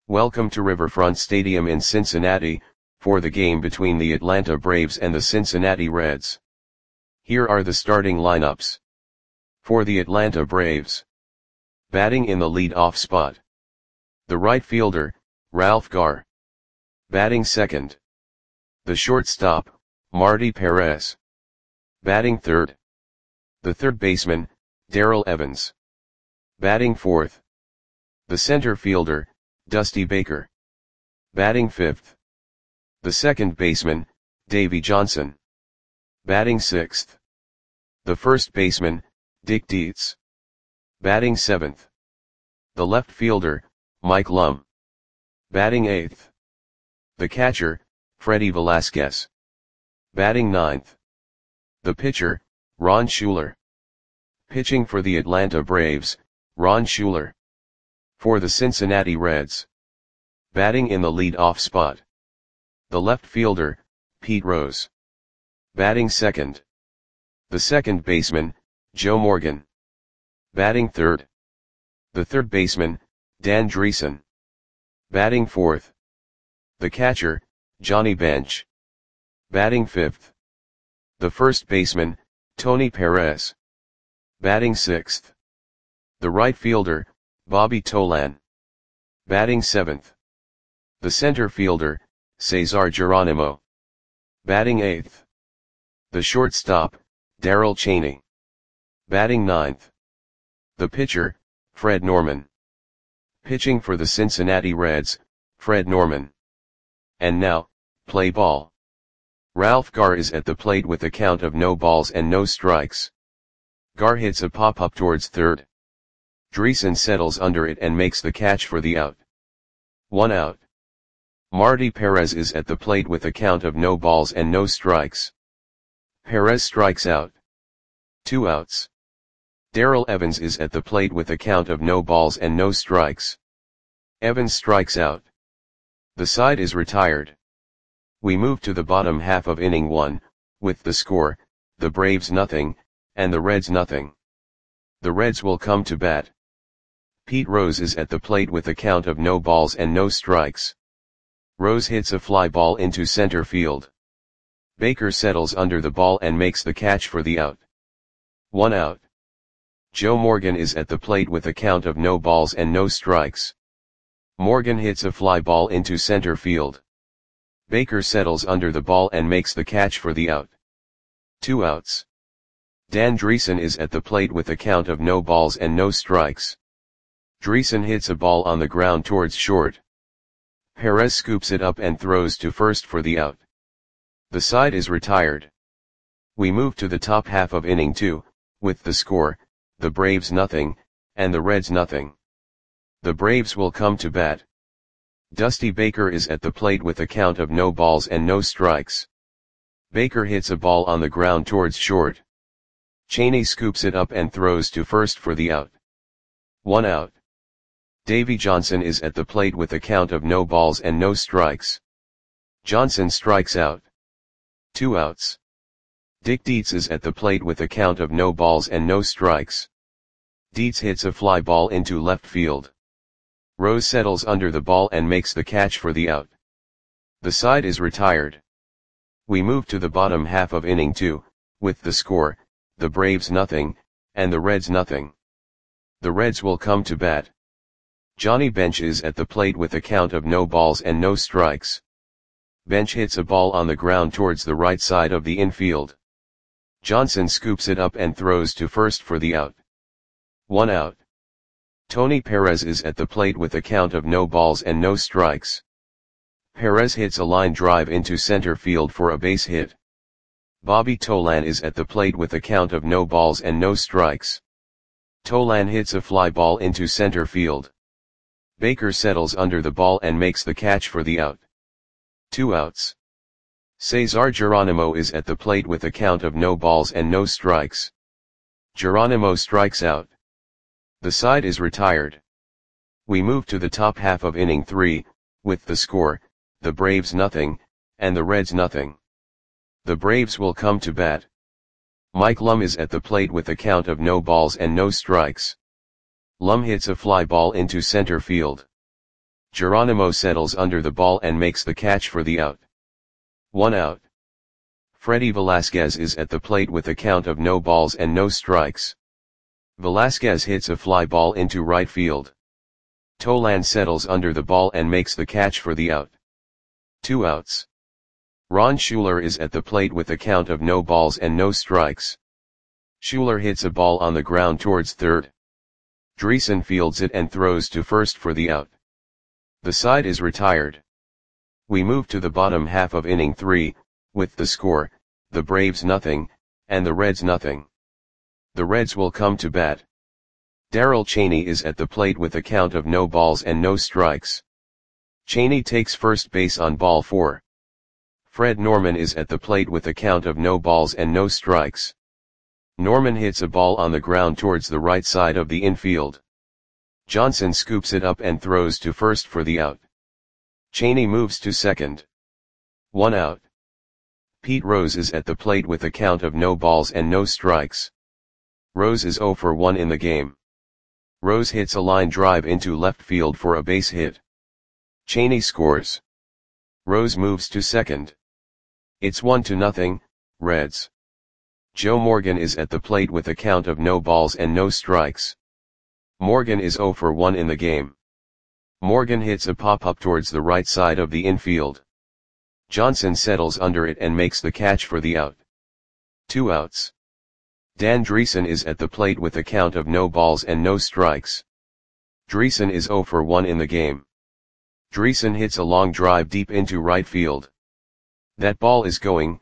Welcome to Riverfront Stadium in Cincinnati, for the game between the Atlanta Braves and the Cincinnati Reds. Here are the starting lineups. For the Atlanta Braves. Batting in the lead-off spot. The right fielder, Ralph Garr. Batting second. The shortstop, Marty Perez. Batting third. The third baseman, Darrell Evans. Batting fourth. The center fielder, Dusty Baker. Batting fifth. The second baseman, Davey Johnson. Batting sixth. The first baseman, Dick Dietz. Batting seventh. The left fielder, Mike Lum. Batting eighth. The catcher, Freddie Velasquez. Batting ninth. The pitcher, Ron Schuler. Pitching for the Atlanta Braves, Ron Schuler. For the Cincinnati Reds. Batting in the lead-off spot. The left fielder, Pete Rose. Batting second. The second baseman, Joe Morgan. Batting third. The third baseman, Dan Driessen. Batting fourth. The catcher, Johnny Bench. Batting fifth. The first baseman, Tony Perez. Batting sixth. The right fielder, Bobby Tolan. Batting seventh. The center fielder, Cesar Geronimo. Batting eighth. The shortstop, Darrell Chaney. Batting ninth. The pitcher, Fred Norman. Pitching for the Cincinnati Reds, Fred Norman. And now, play ball. Ralph Garr is at the plate with a count of no balls and no strikes. Garr hits a pop-up towards third. Driessen settles under it and makes the catch for the out. 1 out. Marty Perez is at the plate with a count of no balls and no strikes. Perez strikes out. 2 outs. Darrell Evans is at the plate with a count of no balls and no strikes. Evans strikes out. The side is retired. We move to the bottom half of inning 1, with the score, the Braves nothing, and the Reds nothing. The Reds will come to bat. Pete Rose is at the plate with a count of no balls and no strikes. Rose hits a fly ball into center field. Baker settles under the ball and makes the catch for the out. 1 out. Joe Morgan is at the plate with a count of no balls and no strikes. Morgan hits a fly ball into center field. Baker settles under the ball and makes the catch for the out. 2 outs. Dan Driessen is at the plate with a count of no balls and no strikes. Driessen hits a ball on the ground towards short. Perez scoops it up and throws to first for the out. The side is retired. We move to the top half of inning 2, with the score, the Braves nothing, and the Reds nothing. The Braves will come to bat. Dusty Baker is at the plate with a count of no balls and no strikes. Baker hits a ball on the ground towards short. Chaney scoops it up and throws to first for the out. 1 out. Davey Johnson is at the plate with a count of no balls and no strikes. Johnson strikes out. 2 outs. Dick Dietz is at the plate with a count of no balls and no strikes. Dietz hits a fly ball into left field. Rose settles under the ball and makes the catch for the out. The side is retired. We move to the bottom half of inning 2, with the score, the Braves nothing, and the Reds nothing. The Reds will come to bat. Johnny Bench is at the plate with a count of no balls and no strikes. Bench hits a ball on the ground towards the right side of the infield. Johnson scoops it up and throws to first for the out. 1 out. Tony Perez is at the plate with a count of no balls and no strikes. Perez hits a line drive into center field for a base hit. Bobby Tolan is at the plate with a count of no balls and no strikes. Tolan hits a fly ball into center field. Baker settles under the ball and makes the catch for the out. 2 outs. Cesar Geronimo is at the plate with a count of no balls and no strikes. Geronimo strikes out. The side is retired. We move to the top half of inning 3, with the score, the Braves nothing, and the Reds nothing. The Braves will come to bat. Mike Lum is at the plate with a count of no balls and no strikes. Lum hits a fly ball into center field. Geronimo settles under the ball and makes the catch for the out. 1 out. Freddy Velasquez is at the plate with a count of no balls and no strikes. Velasquez hits a fly ball into right field. Tolan settles under the ball and makes the catch for the out. 2 outs. Ron Schuler is at the plate with a count of no balls and no strikes. Schuler hits a ball on the ground towards third. Dreesen fields it and throws to first for the out. The side is retired. We move to the bottom half of inning 3, with the score, the Braves nothing, and the Reds nothing. The Reds will come to bat. Darrell Chaney is at the plate with a count of no balls and no strikes. Chaney takes first base on ball 4. Fred Norman is at the plate with a count of no balls and no strikes. Norman hits a ball on the ground towards the right side of the infield. Johnson scoops it up and throws to first for the out. Chaney moves to second. 1 out. Pete Rose is at the plate with a count of no balls and no strikes. Rose is 0 for 1 in the game. Rose hits a line drive into left field for a base hit. Chaney scores. Rose moves to second. It's 1-0, Reds. Joe Morgan is at the plate with a count of no balls and no strikes. Morgan is 0 for 1 in the game. Morgan hits a pop-up towards the right side of the infield. Johnson settles under it and makes the catch for the out. 2 outs. Dan Dreesen is at the plate with a count of no balls and no strikes. Dreesen is 0 for 1 in the game. Dreesen hits a long drive deep into right field. That ball is gone.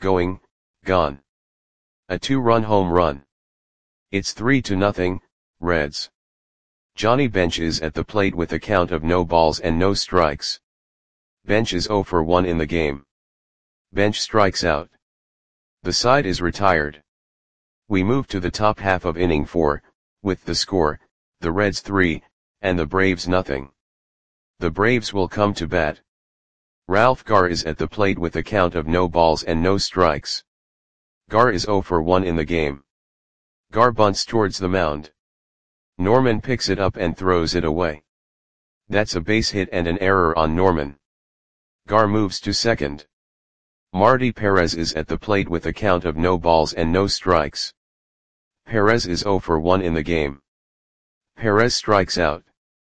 A 2-run home run. It's 3-0, Reds. Johnny Bench is at the plate with a count of no balls and no strikes. Bench is 0 for 1 in the game. Bench strikes out. The side is retired. We move to the top half of inning 4, with the score, the Reds 3, and the Braves nothing. The Braves will come to bat. Ralph Garr is at the plate with a count of no balls and no strikes. Garr is 0 for 1 in the game. Garr bunts towards the mound. Norman picks it up and throws it away. That's a base hit and an error on Norman. Garr moves to second. Marty Perez is at the plate with a count of no balls and no strikes. Perez is 0 for 1 in the game. Perez strikes out.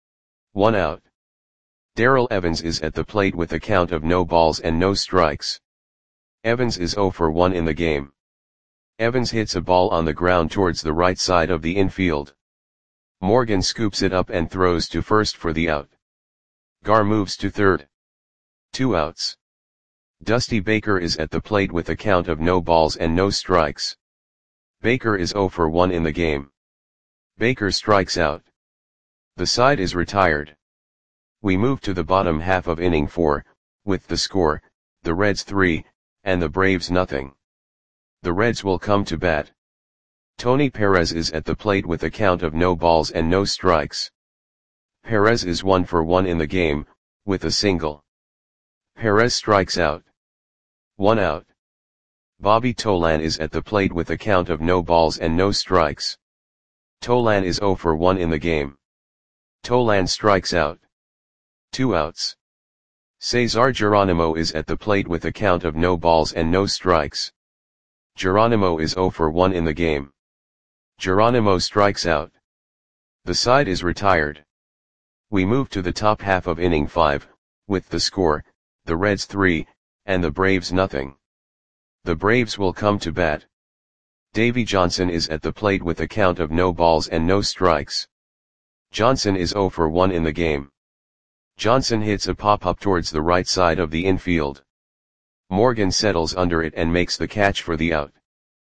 1 out. Darrell Evans is at the plate with a count of no balls and no strikes. Evans is 0 for 1 in the game. Evans hits a ball on the ground towards the right side of the infield. Morgan scoops it up and throws to first for the out. Garr moves to third. 2 outs. Dusty Baker is at the plate with a count of no balls and no strikes. Baker is 0 for 1 in the game. Baker strikes out. The side is retired. We move to the bottom half of inning 4, with the score, the Reds 3, and the Braves nothing. The Reds will come to bat. Tony Perez is at the plate with a count of no balls and no strikes. Perez is 1 for 1 in the game, with a single. Perez strikes out. 1 out. Bobby Tolan is at the plate with a count of no balls and no strikes. Tolan is 0 for 1 in the game. Tolan strikes out. 2 outs. Cesar Geronimo is at the plate with a count of no balls and no strikes. Geronimo is 0 for 1 in the game. Geronimo strikes out. The side is retired. We move to the top half of inning 5, with the score, the Reds 3, and the Braves nothing. The Braves will come to bat. Davy Johnson is at the plate with a count of no balls and no strikes. Johnson is 0 for 1 in the game. Johnson hits a pop-up towards the right side of the infield. Morgan settles under it and makes the catch for the out.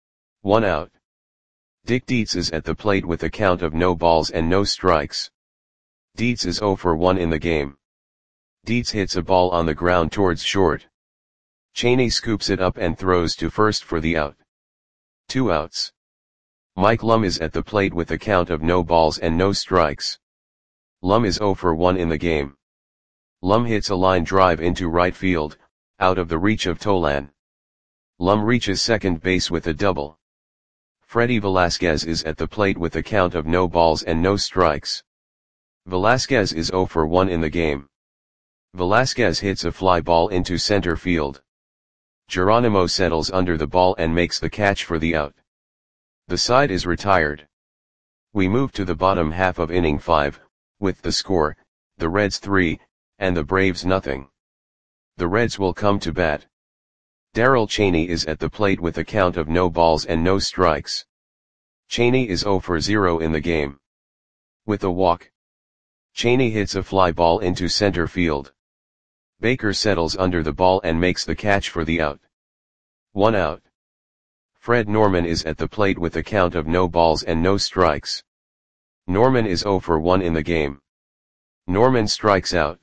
1 out. Dick Dietz is at the plate with a count of no balls and no strikes. Dietz is 0 for 1 in the game. Dietz hits a ball on the ground towards short. Chaney scoops it up and throws to first for the out. 2 outs. Mike Lum is at the plate with a count of no balls and no strikes. Lum is 0 for 1 in the game. Lum hits a line drive into right field, out of the reach of Tolan. Lum reaches second base with a double. Freddy Velasquez is at the plate with a count of no balls and no strikes. Velasquez is 0 for 1 in the game. Velasquez hits a fly ball into center field. Geronimo settles under the ball and makes the catch for the out. The side is retired. We move to the bottom half of inning 5, with the score, the Reds 3, and the Braves nothing. The Reds will come to bat. Darrell Chaney is at the plate with a count of no balls and no strikes. Chaney is 0 for 0 in the game. With a walk, Chaney hits a fly ball into center field. Baker settles under the ball and makes the catch for the out. 1 out. Fred Norman is at the plate with a count of no balls and no strikes. Norman is 0 for 1 in the game. Norman strikes out.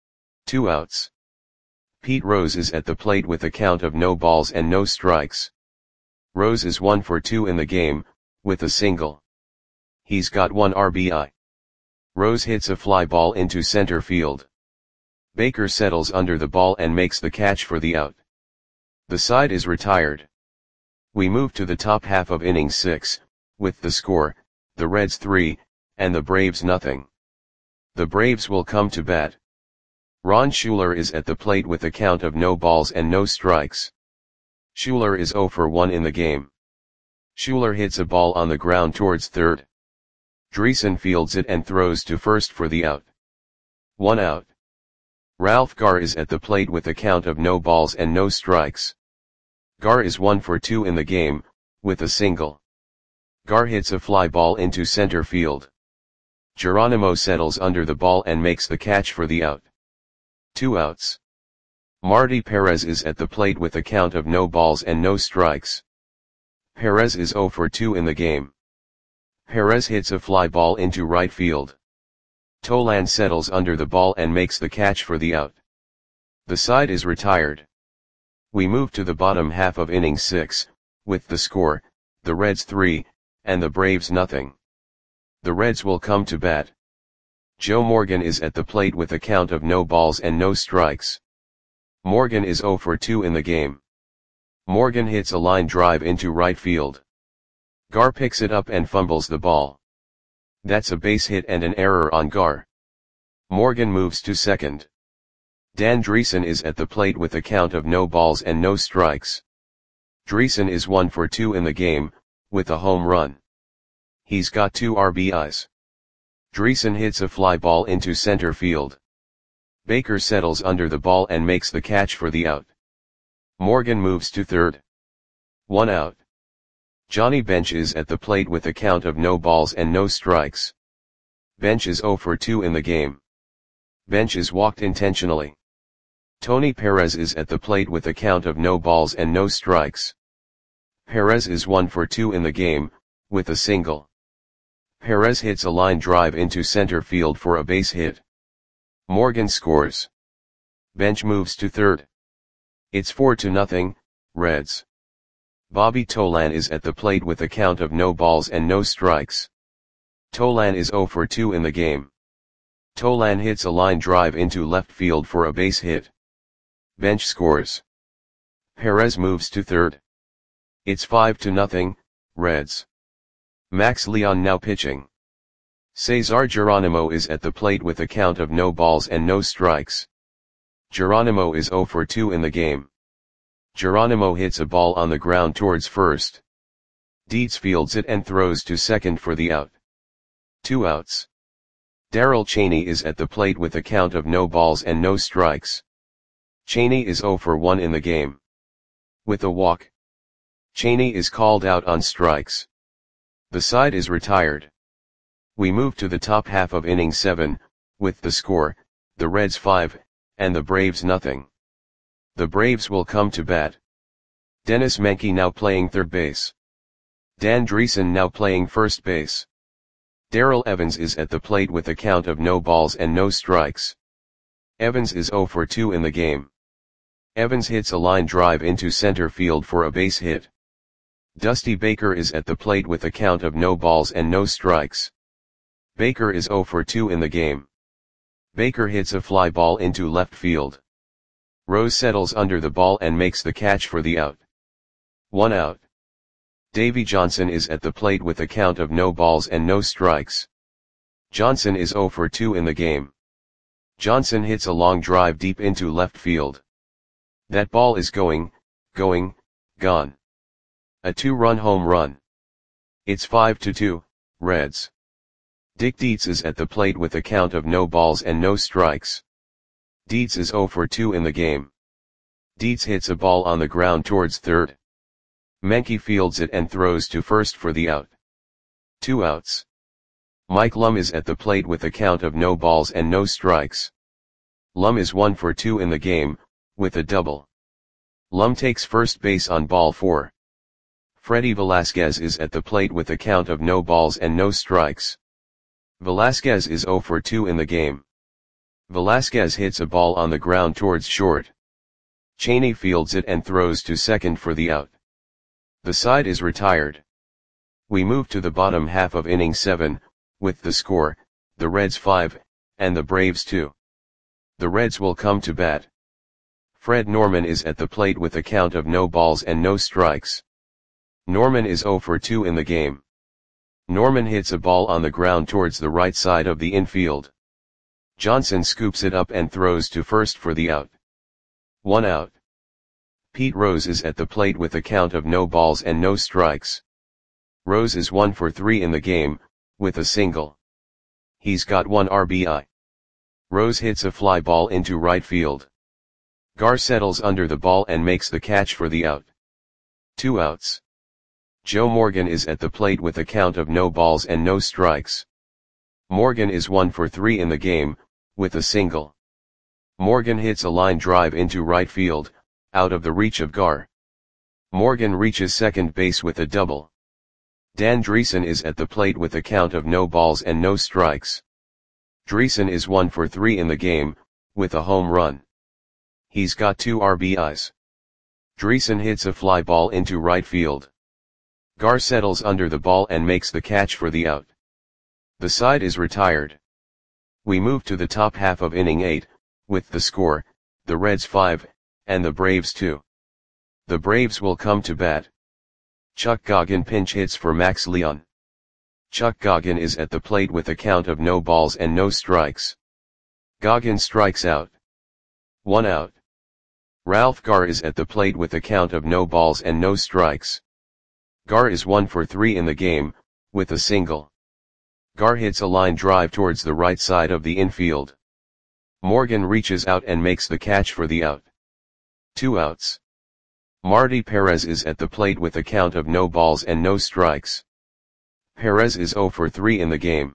2 outs. Pete Rose is at the plate with a count of no balls and no strikes. Rose is 1 for 2 in the game, with a single. He's got 1 RBI. Rose hits a fly ball into center field. Baker settles under the ball and makes the catch for the out. The side is retired. We move to the top half of inning 6, with the score, the Reds 3, and the Braves nothing. The Braves will come to bat. Ron Schuler is at the plate with a count of no balls and no strikes. Schuler is 0 for 1 in the game. Schuler hits a ball on the ground towards third. Dreesen fields it and throws to first for the out. 1 out. Ralph Garr is at the plate with a count of no balls and no strikes. Garr is 1 for 2 in the game, with a single. Garr hits a fly ball into center field. Geronimo settles under the ball and makes the catch for the out. 2 outs. Marty Perez is at the plate with a count of no balls and no strikes. Perez is 0 for 2 in the game. Perez hits a fly ball into right field. Tolan settles under the ball and makes the catch for the out. The side is retired. We move to the bottom half of inning 6, with the score, the Reds 3, and the Braves nothing. The Reds will come to bat. Joe Morgan is at the plate with a count of no balls and no strikes. Morgan is 0 for 2 in the game. Morgan hits a line drive into right field. Garr picks it up and fumbles the ball. That's a base hit and an error on Garr. Morgan moves to second. Dan Dreesen is at the plate with a count of no balls and no strikes. Dreesen is 1 for 2 in the game, with a home run. He's got 2 RBIs. Dreesen hits a fly ball into center field. Baker settles under the ball and makes the catch for the out. Morgan moves to third. 1 out. Johnny Bench is at the plate with a count of no balls and no strikes. Bench is 0 for 2 in the game. Bench is walked intentionally. Tony Perez is at the plate with a count of no balls and no strikes. Perez is 1 for 2 in the game, with a single. Perez hits a line drive into center field for a base hit. Morgan scores. Bench moves to third. It's 4-0, Reds. Bobby Tolan is at the plate with a count of no balls and no strikes. Tolan is 0 for 2 in the game. Tolan hits a line drive into left field for a base hit. Bench scores. Perez moves to third. It's 5-0, Reds. Max Leon now pitching. Cesar Geronimo is at the plate with a count of no balls and no strikes. Geronimo is 0 for 2 in the game. Geronimo hits a ball on the ground towards first. Dietz fields it and throws to second for the out. 2 outs. Darrell Chaney is at the plate with a count of no balls and no strikes. Chaney is 0 for 1 in the game. With a walk, Chaney is called out on strikes. The side is retired. We move to the top half of inning 7, with the score, the Reds 5, and the Braves nothing. The Braves will come to bat. Dennis Menke now playing third base. Dan Dreesen now playing first base. Darrell Evans is at the plate with a count of no balls and no strikes. Evans is 0 for 2 in the game. Evans hits a line drive into center field for a base hit. Dusty Baker is at the plate with a count of no balls and no strikes. Baker is 0 for 2 in the game. Baker hits a fly ball into left field. Rose settles under the ball and makes the catch for the out. 1 out. Davy Johnson is at the plate with a count of no balls and no strikes. Johnson is 0 for 2 in the game. Johnson hits a long drive deep into left field. That ball is gone. A 2-run home run. It's 5-2, Reds. Dick Dietz is at the plate with a count of no balls and no strikes. Dietz is 0 for 2 in the game. Dietz hits a ball on the ground towards third. Menke fields it and throws to first for the out. 2 outs. Mike Lum is at the plate with a count of no balls and no strikes. Lum is 1 for 2 in the game, with a double. Lum takes first base on ball 4. Freddy Velasquez is at the plate with a count of no balls and no strikes. Velasquez is 0 for 2 in the game. Velasquez hits a ball on the ground towards short. Cheney fields it and throws to second for the out. The side is retired. We move to the bottom half of inning 7, with the score, the Reds 5, and the Braves 2. The Reds will come to bat. Fred Norman is at the plate with a count of no balls and no strikes. Norman is 0 for 2 in the game. Norman hits a ball on the ground towards the right side of the infield. Johnson scoops it up and throws to first for the out. 1 out. Pete Rose is at the plate with a count of no balls and no strikes. Rose is 1 for 3 in the game, with a single. He's got 1 RBI. Rose hits a fly ball into right field. Gar settles under the ball and makes the catch for the out. 2 outs. Joe Morgan is at the plate with a count of no balls and no strikes. Morgan is 1 for 3 in the game, with a single. Morgan hits a line drive into right field, out of the reach of Gar. Morgan reaches second base with a double. Dan Dreesen is at the plate with a count of no balls and no strikes. Dreesen is 1 for 3 in the game, with a home run. He's got 2 RBIs. Dreesen hits a fly ball into right field. Gar settles under the ball and makes the catch for the out. The side is retired. We move to the top half of inning 8, with the score, the Reds 5, and the Braves 2. The Braves will come to bat. Chuck Goggin pinch hits for Max Leon. Chuck Goggin is at the plate with a count of no balls and no strikes. Goggin strikes out. 1 out. Ralph Gar is at the plate with a count of no balls and no strikes. Gar is 1 for 3 in the game, with a single. Gar hits a line drive towards the right side of the infield. Morgan reaches out and makes the catch for the out. 2 outs. Marty Perez is at the plate with a count of no balls and no strikes. Perez is 0 for 3 in the game.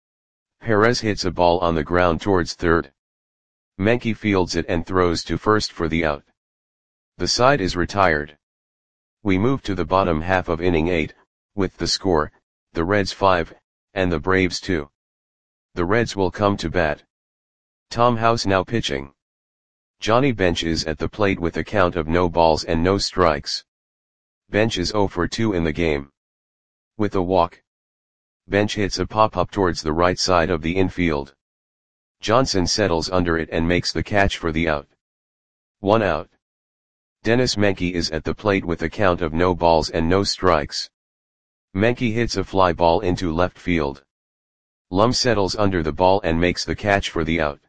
Perez hits a ball on the ground towards third. Menke fields it and throws to first for the out. The side is retired. We move to the bottom half of inning 8, with the score, the Reds 5, and the Braves 2. The Reds will come to bat. Tom House now pitching. Johnny Bench is at the plate with a count of no balls and no strikes. Bench is 0 for 2 in the game. With a walk. Bench hits a pop-up towards the right side of the infield. Johnson settles under it and makes the catch for the out. 1 out. Dennis Menke is at the plate with a count of no balls and no strikes. Menke hits a fly ball into left field. Lum settles under the ball and makes the catch for the out.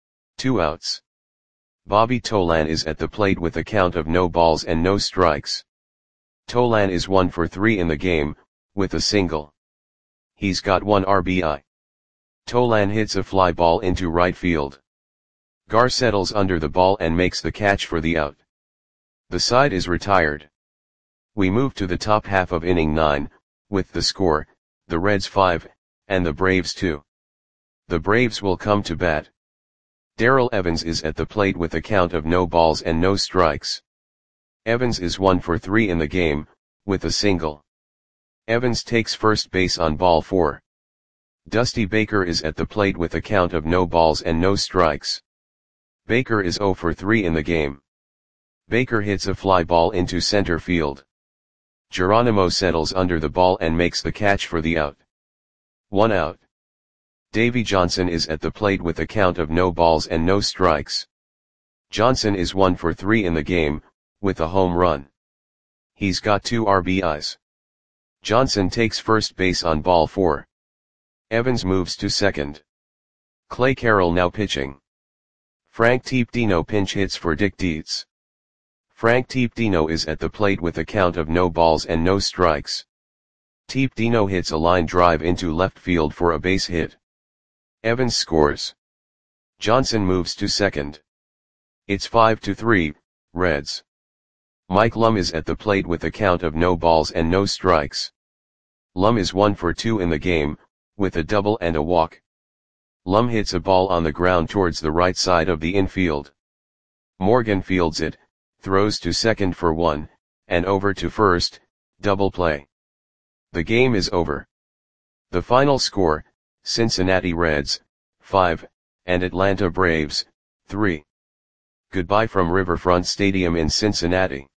2 outs. Bobby Tolan is at the plate with a count of no balls and no strikes. Tolan is 1 for 3 in the game, with a single. He's got 1 RBI. Tolan hits a fly ball into right field. Gar settles under the ball and makes the catch for the out. The side is retired. We move to the top half of inning 9, with the score, the Reds 5, and the Braves 2. The Braves will come to bat. Darrell Evans is at the plate with a count of no balls and no strikes. Evans is 1 for 3 in the game, with a single. Evans takes first base on ball 4. Dusty Baker is at the plate with a count of no balls and no strikes. Baker is 0 for 3 in the game. Baker hits a fly ball into center field. Geronimo settles under the ball and makes the catch for the out. 1 out. Davy Johnson is at the plate with a count of no balls and no strikes. Johnson is 1 for 3 in the game, with a home run. He's got 2 RBIs. Johnson takes first base on ball 4. Evans moves to second. Clay Carroll now pitching. Frank Teepdino pinch hits for Dick Dietz. Frank Teepdino is at the plate with a count of no balls and no strikes. Teepdino hits a line drive into left field for a base hit. Evans scores. Johnson moves to second. It's 5-3, Reds. Mike Lum is at the plate with a count of no balls and no strikes. Lum is 1 for 2 in the game, with a double and a walk. Lum hits a ball on the ground towards the right side of the infield. Morgan fields it, throws to second for 1, and over to first, double play. The game is over. The final score, Cincinnati Reds, 5, and Atlanta Braves, 3. Goodbye from Riverfront Stadium in Cincinnati.